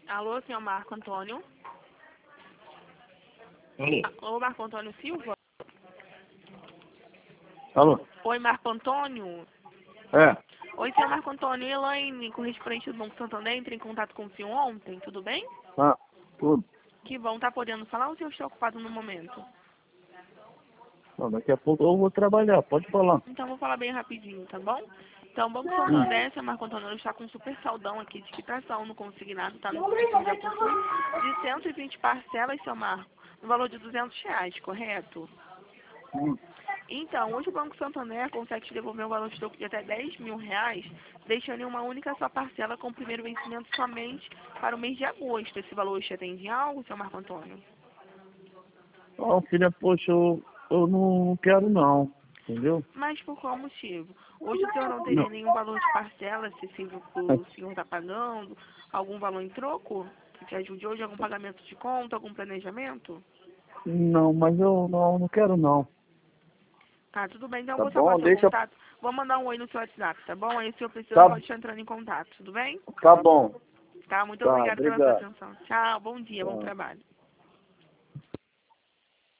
Alô, senhor Marco Antônio? Alô? Alô, Marco Antônio Silva? Alô? Oi, Marco Antônio? É. Oi, senhor Marco Antônio. Elaine, correspondente do Banco Santander, entrei em contato com o senhor ontem, tudo bem? Ah, tudo. Que bom, tá podendo falar ou o senhor está ocupado no momento? Não, daqui a pouco eu vou trabalhar, pode falar. Então, vou falar bem rapidinho, tá bom? Então, o Banco Santander, senhor Marco Antônio, está com um super saldão aqui de quitação no consignado, tá? No que já possui de 120 parcelas, seu Marco, no valor de R$ 200, correto? Hum. Então, hoje o Banco Santander consegue te devolver um valor de troco de até R$ 10.000, deixando em uma única só parcela com o primeiro vencimento somente para o mês de agosto. Esse valor te atende em algo, seu Marco Antônio? Ó, filha, poxa, eu não quero não, entendeu? Mas por qual motivo? Hoje o senhor não teria Não. nenhum valor de parcela acessível que o senhor está pagando? Algum valor em troco que te ajude hoje? Algum pagamento de conta? Algum planejamento? Não, mas eu não quero não. Tá, tudo bem. Então eu Tá vou salvar bom? seu Deixa. contato. Vou mandar um oi no seu WhatsApp, tá bom? Aí se eu precisar, Tá, pode estar entrando em contato, tudo bem? tá bom. Tá, muito Tá, obrigada pela sua obrigado. atenção. Tchau, bom dia, bom Tá. trabalho.